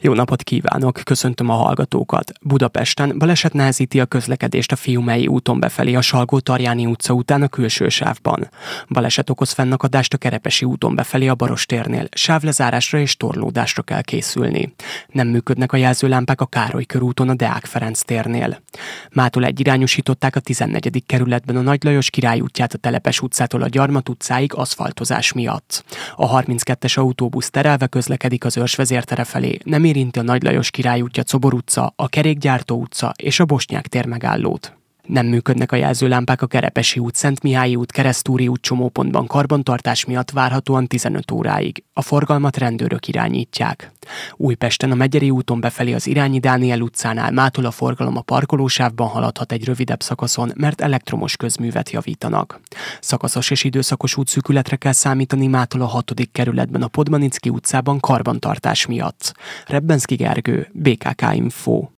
Jó napot kívánok, köszöntöm a hallgatókat. Budapesten baleset nehezíti a közlekedést a Fiumei úton befelé a Salgó-Tarjáni utca után a külső sávban. Baleset okoz fennakadást a Kerepesi úton befelé a Barostérnél, sávlezárásra és torlódásra kell készülni. Nem működnek a jelzőlámpák a Károly körúton a Deák Ferenc térnél. Mától egyirányosították a 14. kerületben a Nagy Lajos Király útját a Telepes utcától a Gyarmat utcáig aszfaltozás miatt. A 32-es autóbusz terelve közlekedik az Őrs vezértere felé, nem érinti a Nagy Lajos Király útja, Czobor utca, a Kerékgyártó utca és a Bosnyák tér megállót. Nem működnek a jelzőlámpák a Kerepesi út, Szent Mihályi út, Keresztúri út csomópontban karbantartás miatt várhatóan 15 óráig. A forgalmat rendőrök irányítják. Újpesten a Megyeri úton befelé az Irányi Dániel utcánál mától a forgalom a parkolósávban haladhat egy rövidebb szakaszon, mert elektromos közművet javítanak. Szakaszos és időszakos útszűkületre kell számítani mától a 6. kerületben a Podmanicki utcában karbantartás miatt. Rebbenszky Gergő, BKK Info.